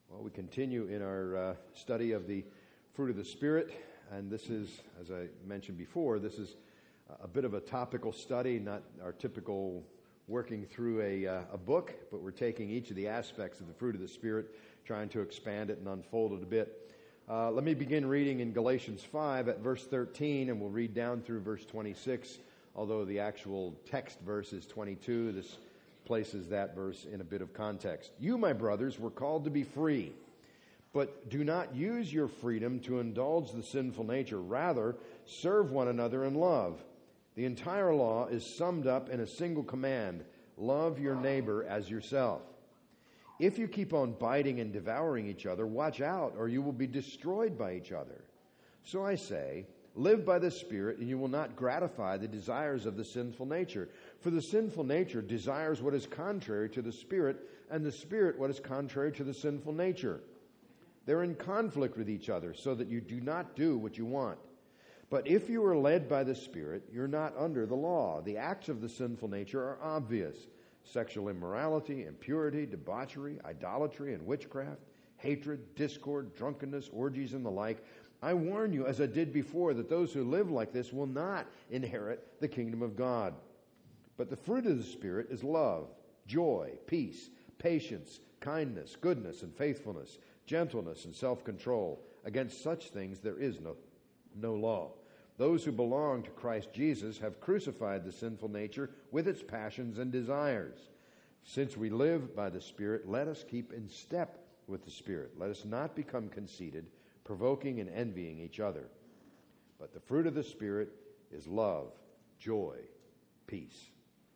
Well, we continue in our study of the fruit of the Spirit, and this is, as I mentioned before, this is a bit of a topical study, not our typical working through a book, but we're taking each of the aspects of the fruit of the Spirit, trying to expand it and unfold it a bit. Let me begin reading in Galatians 5 at verse 13, and we'll read down through verse 26, although the actual text verse is 22. This places that verse in a bit of context. You, my brothers, were called to be free, but do not use your freedom to indulge the sinful nature. Rather, serve one another in love. The entire law is summed up in a single command: love your neighbor as yourself. If you keep on biting and devouring each other, watch out, or you will be destroyed by each other. So I say, live by the Spirit, and you will not gratify the desires of the sinful nature. For the sinful nature desires what is contrary to the Spirit, and the Spirit what is contrary to the sinful nature. They're in conflict with each other, so that you do not do what you want. But if you are led by the Spirit, you're not under the law. The acts of the sinful nature are obvious: sexual immorality, impurity, debauchery, idolatry, and witchcraft, hatred, discord, drunkenness, orgies, and the like. I warn you, as I did before, that those who live like this will not inherit the kingdom of God. But the fruit of the Spirit is love, joy, peace, patience, kindness, goodness, and faithfulness, gentleness, and self-control. Against such things there is no law. Those who belong to Christ Jesus have crucified the sinful nature with its passions and desires. Since we live by the Spirit, let us keep in step with the Spirit. Let us not become conceited, provoking and envying each other. But the fruit of the Spirit is love, joy, peace.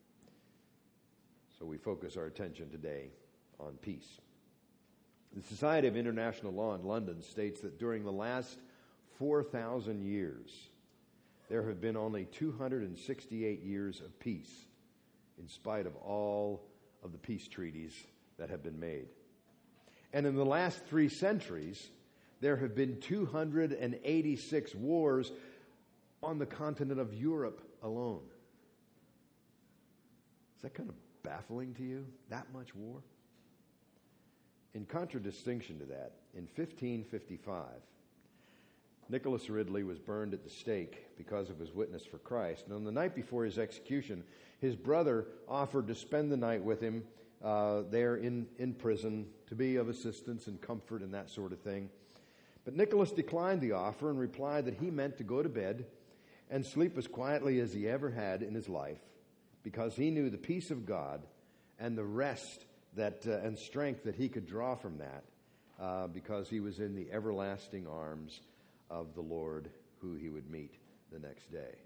So we focus our attention today on peace. The Society of International Law in London states that during the last 4,000 years, there have been only 268 years of peace, in spite of all of the peace treaties that have been made. And in the last 3 centuries, there have been 286 wars on the continent of Europe alone. Is that kind of baffling to you? That much war? In contradistinction to that, in 1555, Nicholas Ridley was burned at the stake because of his witness for Christ. And on the night before his execution, his brother offered to spend the night with him there in prison, to be of assistance and comfort and that sort of thing. But Nicholas declined the offer and replied that he meant to go to bed and sleep as quietly as he ever had in his life, because he knew the peace of God and the rest that and strength that he could draw from that, because he was in the everlasting arms of the Lord, who he would meet the next day.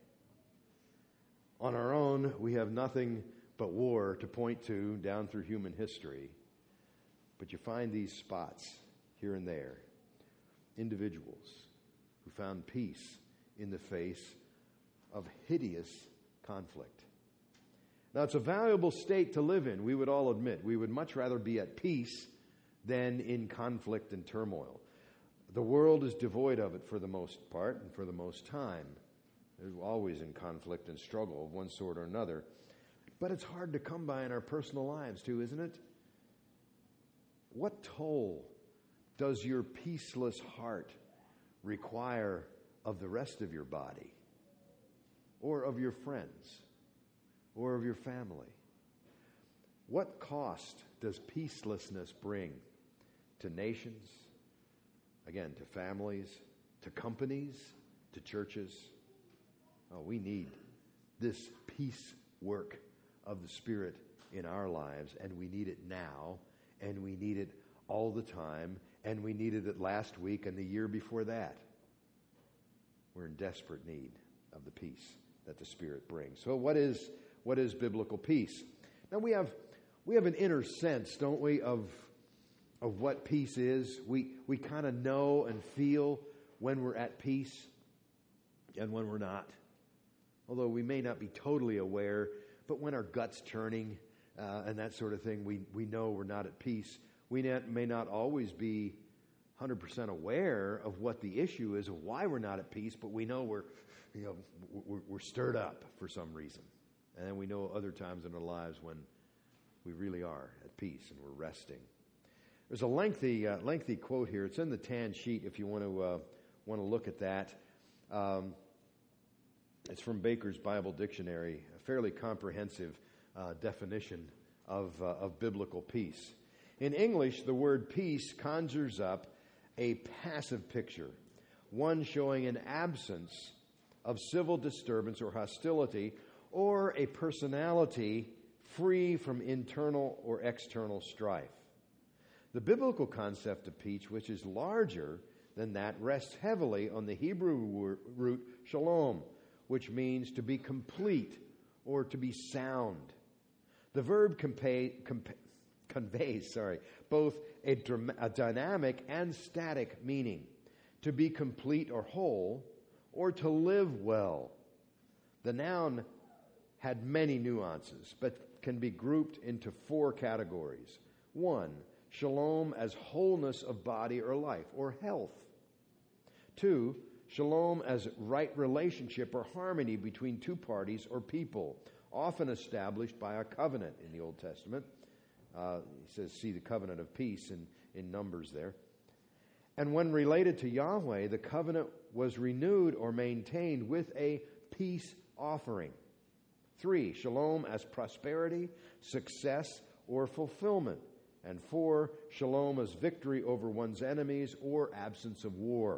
On our own, we have nothing but war to point to down through human history. But you find these spots here and there, individuals who found peace in the face of hideous conflict. Now, it's a valuable state to live in, we would all admit. We would much rather be at peace than in conflict and turmoil. The world is devoid of it for the most part and for the most time. There's always in conflict and struggle of one sort or another. But it's hard to come by in our personal lives too, isn't it? What toll does your peaceless heart require of the rest of your body, or of your friends, or of your family? What cost does peacelessness bring to nations, again, to families, to companies, to churches? Oh, we need this peace work of the Spirit in our lives, and we need it now, and we need it all the time, and we needed it last week and the year before that. We're in desperate need of the peace that the Spirit brings. So what is biblical peace? Now we have an inner sense, don't we, of what peace is. We kind of know and feel when we're at peace and when we're not. Although we may not be totally aware, but when our gut's turning and that sort of thing, we know we're not at peace. We may not always be 100% aware of what the issue is, of why we're not at peace, but we know we're stirred up for some reason. And then we know other times in our lives when we really are at peace and we're resting. There's a lengthy quote here. It's in the tan sheet if you want to look at that. It's from Baker's Bible Dictionary, a fairly comprehensive definition of biblical peace. In English, the word peace conjures up a passive picture, one showing an absence of civil disturbance or hostility, or a personality free from internal or external strife. The biblical concept of peace, which is larger than that, rests heavily on the Hebrew root shalom, which means to be complete or to be sound. The verb conveys both a dynamic and static meaning: to be complete or whole, or to live well. The noun had many nuances, but can be grouped into 4 categories. 1, shalom as wholeness of body or life, or health. 2, shalom as right relationship or harmony between 2 parties or people, often established by a covenant in the Old Testament. He says, see the covenant of peace in Numbers there. And when related to Yahweh, the covenant was renewed or maintained with a peace offering. 3, shalom as prosperity, success, or fulfillment. And 4, shalom as victory over one's enemies or absence of war.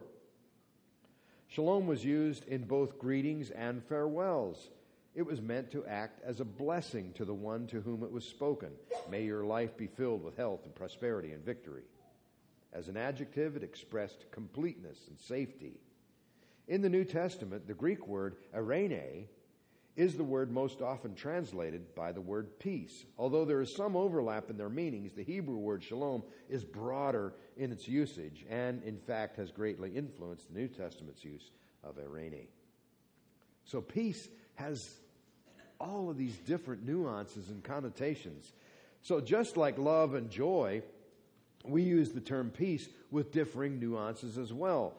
Shalom was used in both greetings and farewells. It was meant to act as a blessing to the one to whom it was spoken. May your life be filled with health and prosperity and victory. As an adjective, it expressed completeness and safety. In the New Testament, the Greek word eirene is the word most often translated by the word peace. Although there is some overlap in their meanings, the Hebrew word shalom is broader in its usage and, in fact, has greatly influenced the New Testament's use of eirene. So peace has all of these different nuances and connotations. So just like love and joy, we use the term peace with differing nuances as well.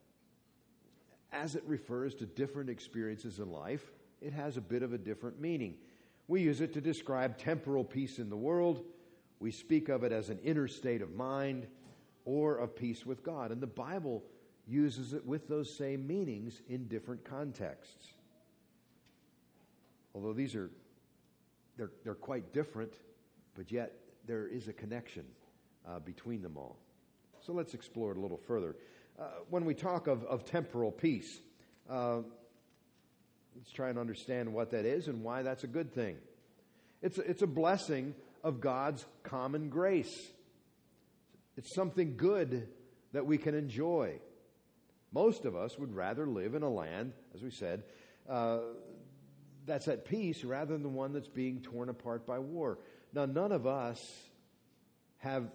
As it refers to different experiences in life, it has a bit of a different meaning. We use it to describe temporal peace in the world. We speak of it as an inner state of mind or of peace with God. And the Bible uses it with those same meanings in different contexts. Although they're quite different, but yet there is a connection between them all. So let's explore it a little further. When we talk of temporal peace, let's try and understand what that is and why that's a good thing. It's a blessing of God's common grace. It's something good that we can enjoy. Most of us would rather live in a land, as we said, that's at peace rather than one that's being torn apart by war. Now, none of us have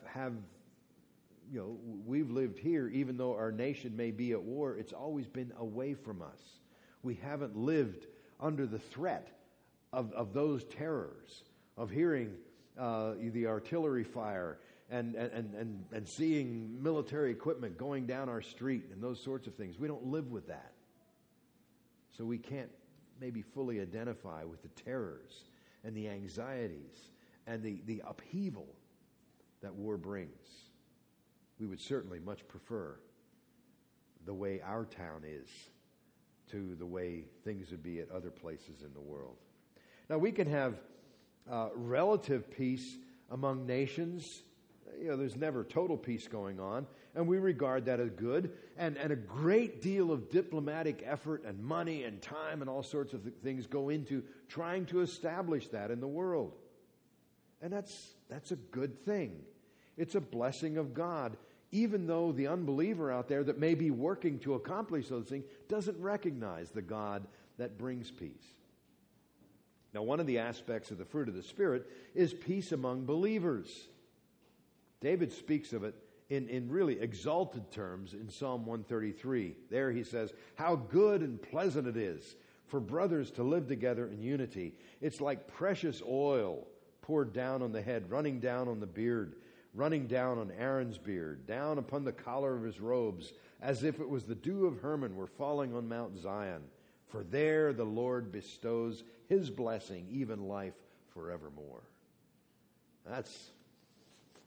we've lived here, even though our nation may be at war, it's always been away from us. We haven't lived under the threat of those terrors, of hearing the artillery fire and seeing military equipment going down our street and those sorts of things. We don't live with that. So we can't maybe fully identify with the terrors and the anxieties and the upheaval that war brings. We would certainly much prefer the way our town is to the way things would be at other places in the world. Now, we can have relative peace among nations. There's never total peace going on, and we regard that as good. And a great deal of diplomatic effort and money and time and all sorts of things go into trying to establish that in the world. And that's a good thing. It's a blessing of God, even though the unbeliever out there that may be working to accomplish those things doesn't recognize the God that brings peace. Now, one of the aspects of the fruit of the Spirit is peace among believers. David speaks of it in really exalted terms in Psalm 133. There he says, how good and pleasant it is for brothers to live together in unity. It's like precious oil poured down on the head, running down on the beard, running down on Aaron's beard, down upon the collar of his robes, as if it was the dew of Hermon were falling on Mount Zion. For there the Lord bestows his blessing, even life forevermore. That's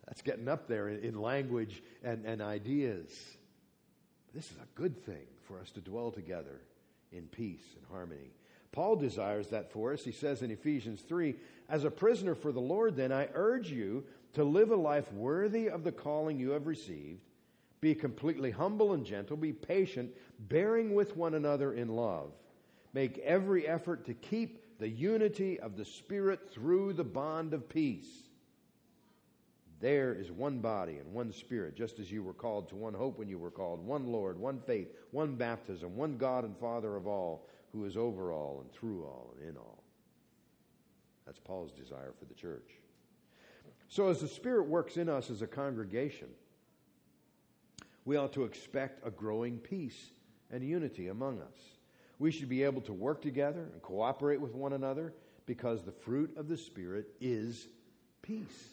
That's getting up there in language and ideas. This is a good thing for us to dwell together in peace and harmony. Paul desires that for us. He says in Ephesians 3, "As a prisoner for the Lord, then, I urge you to live a life worthy of the calling you have received. Be completely humble and gentle. Be patient, bearing with one another in love. Make every effort to keep the unity of the Spirit through the bond of peace. There is one body and one Spirit, just as you were called to one hope when you were called, one Lord, one faith, one baptism, one God and Father of all, who is over all and through all and in all." That's Paul's desire for the church. So as the Spirit works in us as a congregation, we ought to expect a growing peace and unity among us. We should be able to work together and cooperate with one another because the fruit of the Spirit is peace.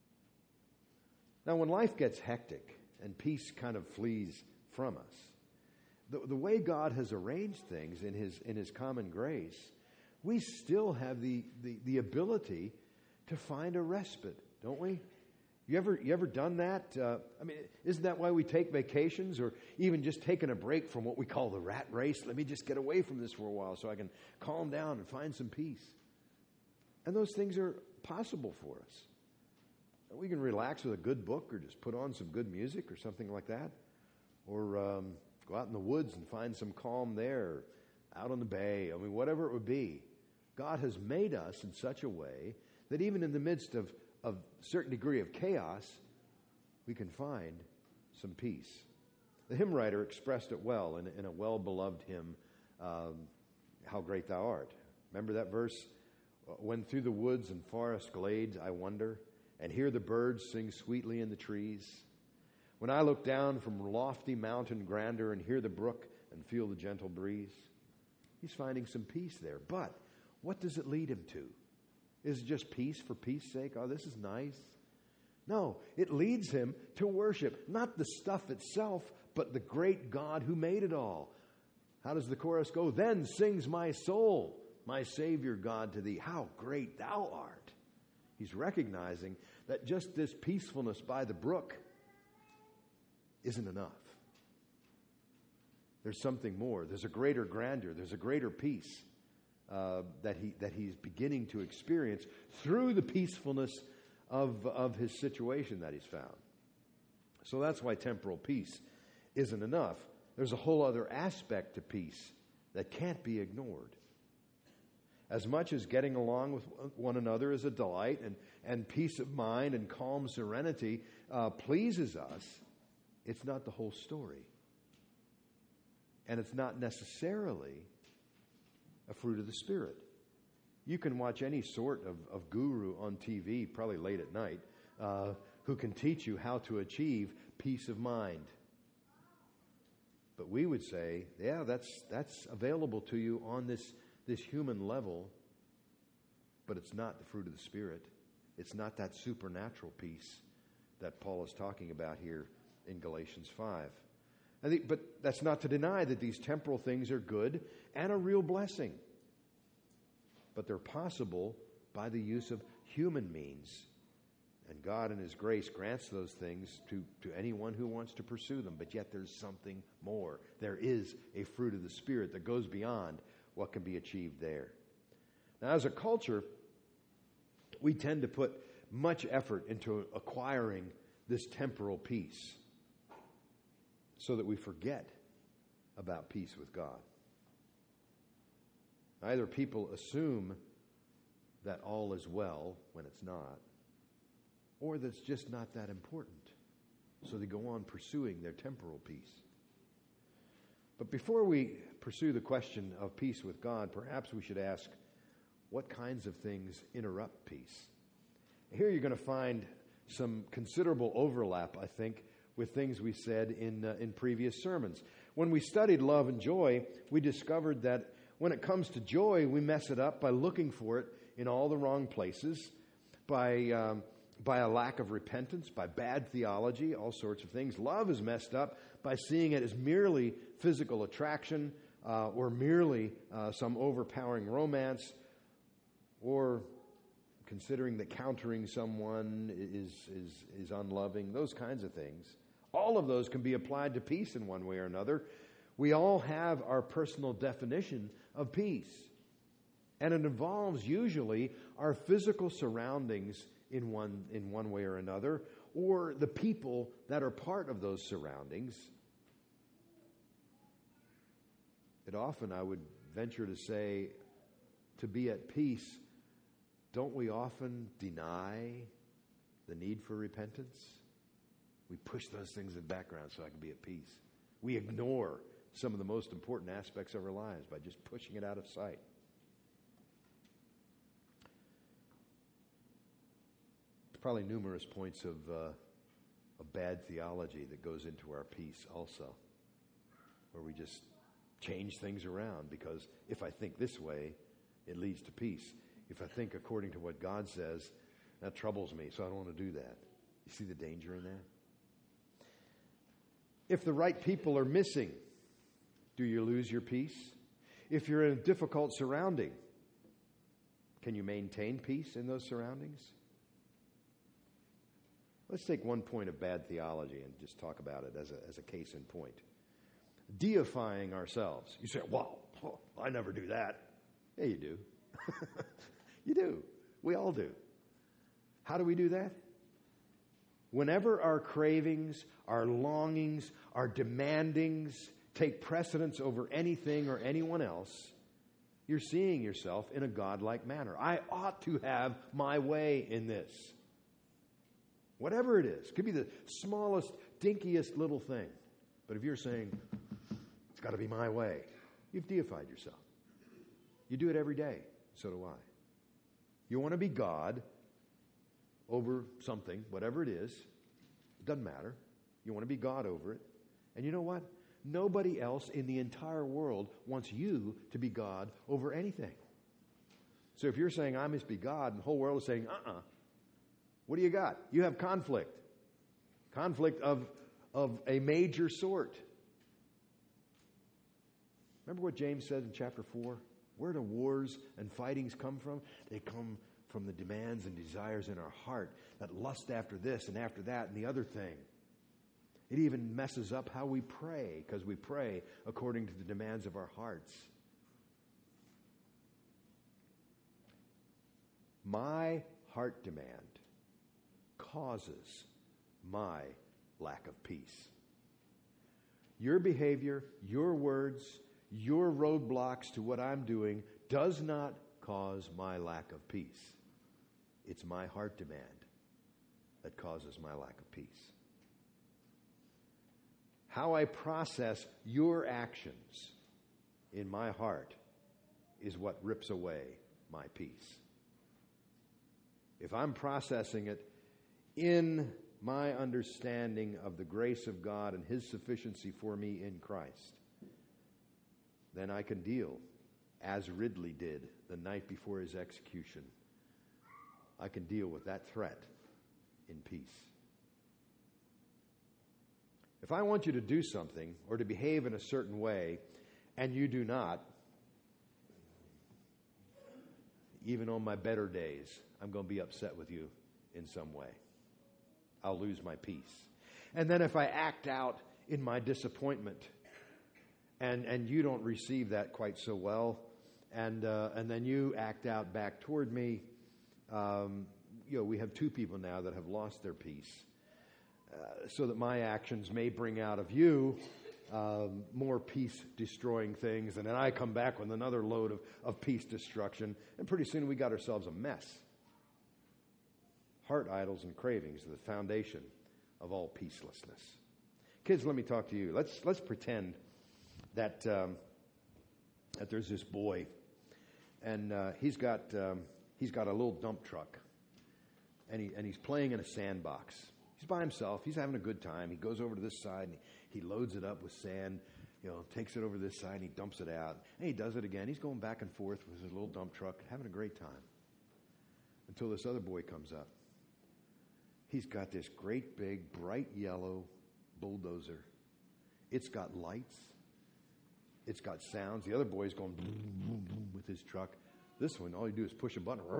Now, when life gets hectic and peace kind of flees from us, the way God has arranged things in His common grace, we still have the ability to find a respite, don't we? You ever done that? Isn't that why we take vacations, or even just taking a break from what we call the rat race? Let me just get away from this for a while so I can calm down and find some peace. And those things are possible for us. We can relax with a good book, or just put on some good music or something like that. Or go out in the woods and find some calm there, out on the bay. Whatever it would be. God has made us in such a way that even in the midst of a certain degree of chaos, we can find some peace. The hymn writer expressed it well in a well-beloved hymn, "How Great Thou Art." Remember that verse? "When through the woods and forest glades I wander, and hear the birds sing sweetly in the trees. When I look down from lofty mountain grandeur and hear the brook and feel the gentle breeze." He's finding some peace there. But what does it lead him to? Is it just peace for peace sake? Oh, this is nice. No, it leads him to worship, not the stuff itself, but the great God who made it all. How does the chorus go? "Then sings my soul, my Savior God, to thee. How great thou art." He's recognizing that just this peacefulness by the brook isn't enough. There's something more. There's a greater grandeur. There's a greater peace that he's beginning to experience through the peacefulness of his situation that he's found. So that's why temporal peace isn't enough. There's a whole other aspect to peace that can't be ignored. As much as getting along with one another is a delight, and peace of mind and calm serenity pleases us, it's not the whole story. And it's not necessarily a fruit of the Spirit. You can watch any sort of guru on TV, probably late at night, who can teach you how to achieve peace of mind. But we would say, yeah, that's available to you on this human level, but it's not the fruit of the Spirit. It's not that supernatural peace that Paul is talking about here in Galatians 5. But that's not to deny that these temporal things are good and a real blessing. But they're possible by the use of human means. And God in His grace grants those things to anyone who wants to pursue them. But yet there's something more. There is a fruit of the Spirit that goes beyond what can be achieved there. Now, as a culture, we tend to put much effort into acquiring this temporal peace so that we forget about peace with God. Either people assume that all is well when it's not, or that it's just not that important. So they go on pursuing their temporal peace. But before we pursue the question of peace with God, perhaps we should ask, what kinds of things interrupt peace? Here you're going to find some considerable overlap, I think, with things we said in previous sermons. When we studied love and joy, we discovered that when it comes to joy, we mess it up by looking for it in all the wrong places, by a lack of repentance, by bad theology, all sorts of things. Love is messed up by seeing it as merely physical attraction or merely some overpowering romance, or considering that countering someone is unloving, those kinds of things. All of those can be applied to peace in one way or another. We all have our personal definition of peace. And it involves usually our physical surroundings in one way or another, or the people that are part of those surroundings. It often, I would venture to say, to be at peace, don't we often deny the need for repentance? We push those things in the background so I can be at peace. We ignore some of the most important aspects of our lives by just pushing it out of sight. There's probably numerous points of bad theology that goes into our peace also, where we just change things around because if I think this way, it leads to peace. If I think according to what God says, that troubles me, so I don't want to do that. You see the danger in that? If the right people are missing, do you lose your peace? If you're in a difficult surrounding, can you maintain peace in those surroundings? Let's take one point of bad theology and just talk about it as a case in point. Deifying ourselves. You say, wow, I never do that. Yeah, you do. You do. We all do. How do we do that? Whenever our cravings, our longings, our demandings take precedence over anything or anyone else, you're seeing yourself in a godlike manner. I ought to have my way in this. Whatever it is. It could be the smallest, dinkiest little thing. But if you're saying, it's got to be my way, you've deified yourself. You do it every day. So do I. You want to be God over something, whatever it is. It doesn't matter. You want to be God over it. And you know what? Nobody else in the entire world wants you to be God over anything. So if you're saying, I must be God, and the whole world is saying, what do you got? You have conflict. Conflict of a major sort. Remember what James said in chapter 4? Where do wars and fightings come from? They come from the demands and desires in our heart that lust after this and after that and the other thing. It even messes up how we pray because we pray according to the demands of our hearts. My heart demand causes my lack of peace. Your behavior, your words, your roadblocks to what I'm doing does not cause my lack of peace. It's my heart demand that causes my lack of peace. How I process your actions in my heart is what rips away my peace. If I'm processing it in my understanding of the grace of God and His sufficiency for me in Christ, then I can deal as Ridley did the night before his execution. I can deal with that threat in peace. If I want you to do something or to behave in a certain way and you do not, even on my better days, I'm going to be upset with you in some way. I'll lose my peace. And then if I act out in my disappointment and you don't receive that quite so well, and then you act out back toward me, we have two people now that have lost their peace, so that my actions may bring out of you more peace-destroying things, and then I come back with another load of peace destruction, and pretty soon we got ourselves a mess. Heart idols and cravings are the foundation of all peacelessness. Kids, let me talk to you. Let's pretend that there's this boy, and he's got a little dump truck, and he's playing in a sandbox. He's by himself. He's having a good time. He goes over to this side, and he loads it up with sand, takes it over to this side, and he dumps it out. And he does it again. He's going back and forth with his little dump truck, having a great time, until this other boy comes up. He's got this great big, bright yellow bulldozer. It's got lights. It's got sounds. The other boy's going boom, boom, boom with his truck. This one, all you do is push a button.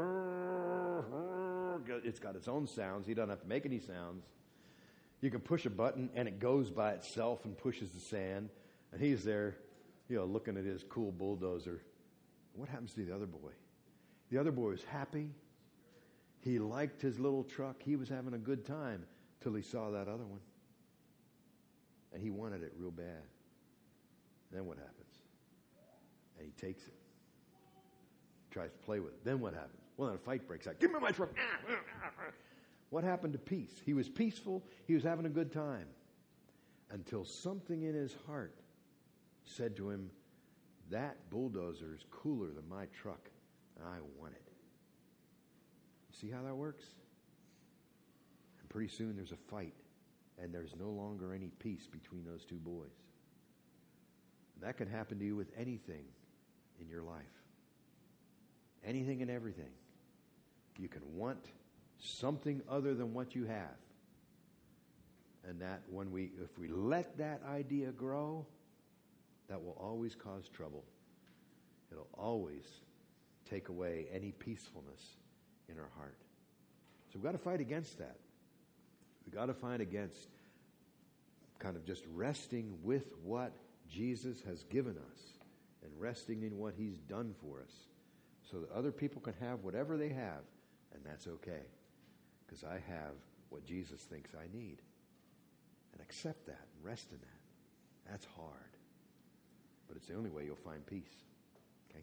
It's got its own sounds. He doesn't have to make any sounds. You can push a button, and it goes by itself and pushes the sand. And he's there, looking at his cool bulldozer. What happens to the other boy? The other boy was happy. He liked his little truck. He was having a good time till he saw that other one. And he wanted it real bad. Then what happens? And he takes it. Tries to play with it. Then what happens? Well, then a fight breaks out. Give me my truck. What happened to peace? He was peaceful. He was having a good time. Until something in his heart said to him, that bulldozer is cooler than my truck, and I want it. You see how that works? And pretty soon there's a fight, and there's no longer any peace between those two boys. And that can happen to you with anything in your life. Anything and everything. You can want something other than what you have. And that if we let that idea grow, that will always cause trouble. It'll always take away any peacefulness in our heart. So we've got to fight against that. We've got to fight against kind of just resting with what Jesus has given us and resting in what He's done for us so that other people can have whatever they have, and that's okay because I have what Jesus thinks I need. And accept that and rest in that. That's hard. But it's the only way you'll find peace. Okay?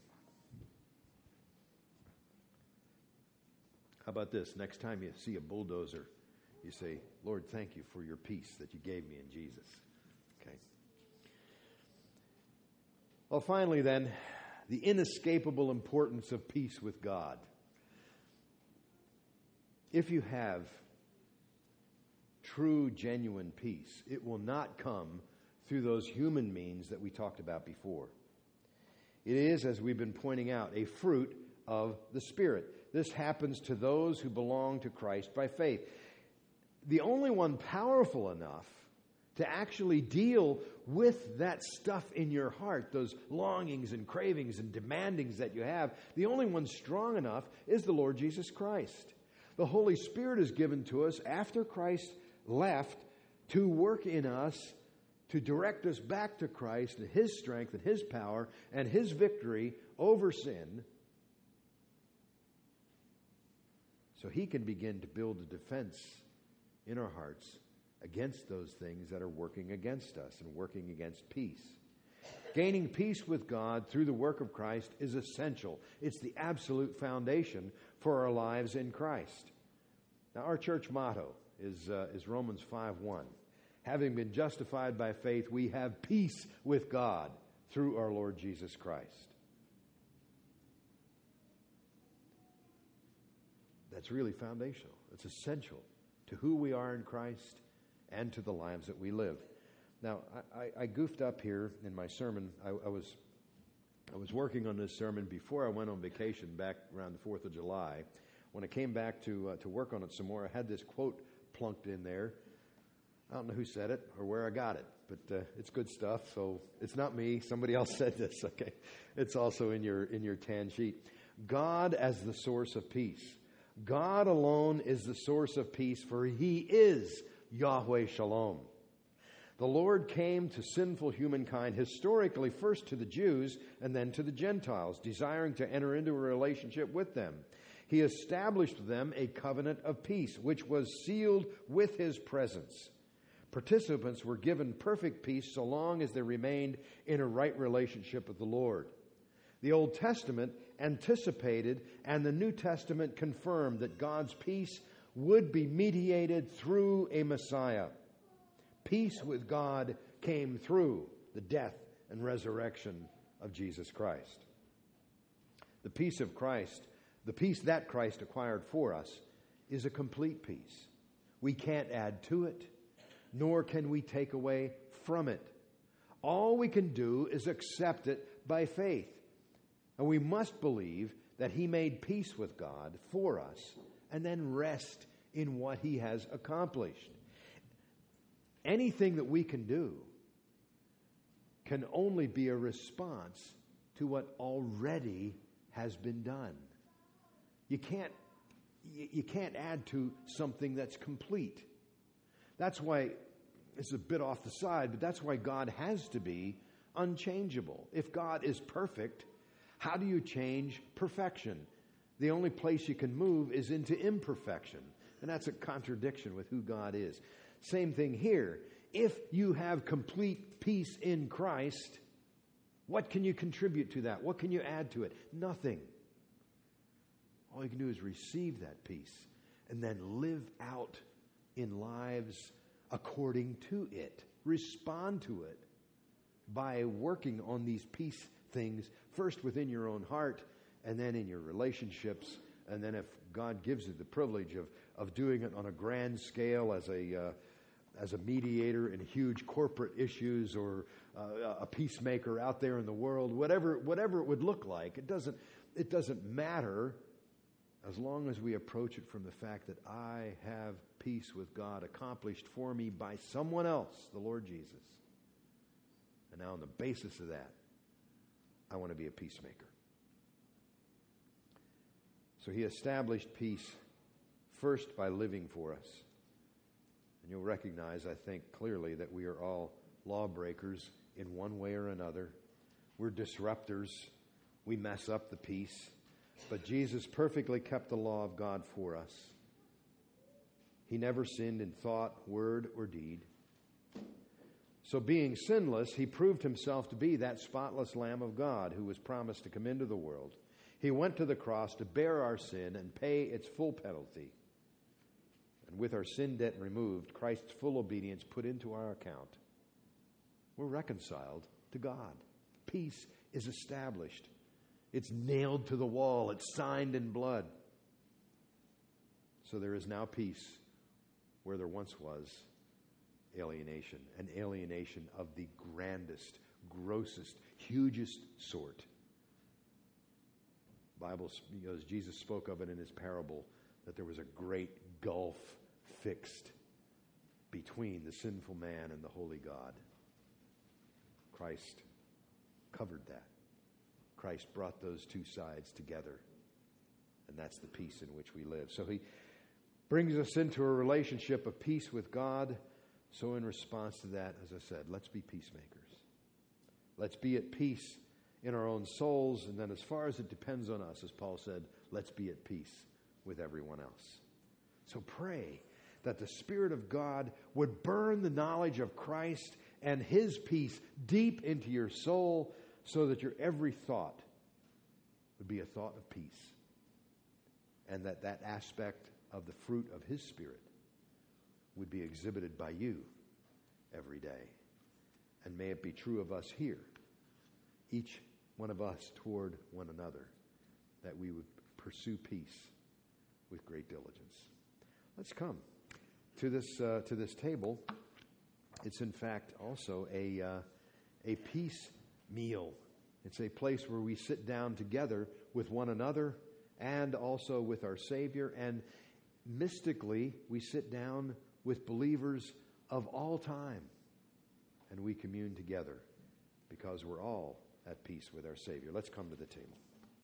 How about this? Next time you see a bulldozer, you say, Lord, thank you for your peace that you gave me in Jesus. Okay? Well, finally then, the inescapable importance of peace with God. If you have true, genuine peace, it will not come through those human means that we talked about before. It is, as we've been pointing out, a fruit of the Spirit. This happens to those who belong to Christ by faith. The only one powerful enough to actually deal with that stuff in your heart, those longings and cravings and demandings that you have, the only one strong enough is the Lord Jesus Christ. The Holy Spirit is given to us after Christ left to work in us, to direct us back to Christ and His strength and His power and His victory over sin, so He can begin to build a defense in our hearts against those things that are working against us and working against peace. Gaining peace with God through the work of Christ is essential. It's the absolute foundation for our lives in Christ. Now, our church motto is Romans 5:1. Having been justified by faith, we have peace with God through our Lord Jesus Christ. That's really foundational. It's essential to who we are in Christ and to the lives that we live. Now, I goofed up here in my sermon. I was working on this sermon before I went on vacation back around the 4th of July. When I came back to work on it some more, I had this quote plunked in there. I don't know who said it or where I got it, but it's good stuff. So it's not me. Somebody else said this. Okay, it's also in your tan sheet. God as the source of peace. God alone is the source of peace, for He is Yahweh Shalom. The Lord came to sinful humankind historically first to the Jews and then to the Gentiles, desiring to enter into a relationship with them. He established with them a covenant of peace, which was sealed with His presence. Participants were given perfect peace so long as they remained in a right relationship with the Lord. The Old Testament anticipated and the New Testament confirmed that God's peace would be mediated through a Messiah. Peace with God came through the death and resurrection of Jesus Christ. The peace of Christ, the peace that Christ acquired for us, is a complete peace. We can't add to it, nor can we take away from it. All we can do is accept it by faith. And we must believe that He made peace with God for us and then rest in what He has accomplished. Anything that we can do can only be a response to what already has been done. You can't add to something that's complete. That's why, it's a bit off the side, but that's why God has to be unchangeable. If God is perfect, how do you change perfection? The only place you can move is into imperfection. And that's a contradiction with who God is. Same thing here. If you have complete peace in Christ, what can you contribute to that? What can you add to it? Nothing. All you can do is receive that peace and then live out in lives according to it. Respond to it by working on these peace things, first within your own heart, and then in your relationships, and then if God gives you the privilege of doing it on a grand scale as a mediator in huge corporate issues, or a peacemaker out there in the world, whatever it would look like, it doesn't matter, as long as we approach it from the fact that I have peace with God accomplished for me by someone else, the Lord Jesus. And now on the basis of that, I want to be a peacemaker. So he established peace first by living for us. And you'll recognize, I think, clearly that we are all lawbreakers in one way or another. We're disruptors. We mess up the peace. But Jesus perfectly kept the law of God for us. He never sinned in thought, word, or deed. So being sinless, he proved himself to be that spotless Lamb of God who was promised to come into the world. He went to the cross to bear our sin and pay its full penalty. And with our sin debt removed, Christ's full obedience put into our account, we're reconciled to God. Peace is established. It's nailed to the wall. It's signed in blood. So there is now peace where there once was alienation, an alienation of the grandest, grossest, hugest sort. Bible, as Jesus spoke of it in his parable, that there was a great gulf fixed between the sinful man and the holy God. Christ covered that. Christ brought those two sides together, and that's the peace in which we live. So he brings us into a relationship of peace with God. So in response to that, as I said, let's be peacemakers. Let's be at peace in our own souls, and then as far as it depends on us, as Paul said, let's be at peace with everyone else. So pray that the Spirit of God would burn the knowledge of Christ and his peace deep into your soul, so that your every thought would be a thought of peace, and that aspect of the fruit of his Spirit would be exhibited by you every day. And may it be true of us here, each one of us toward one another, that we would pursue peace with great diligence. Let's come to this table. It's in fact also a peace meal. It's a place where we sit down together with one another and also with our Savior, and mystically we sit down with believers of all time, and we commune together because we're all at peace with our Savior. Let's come to the table.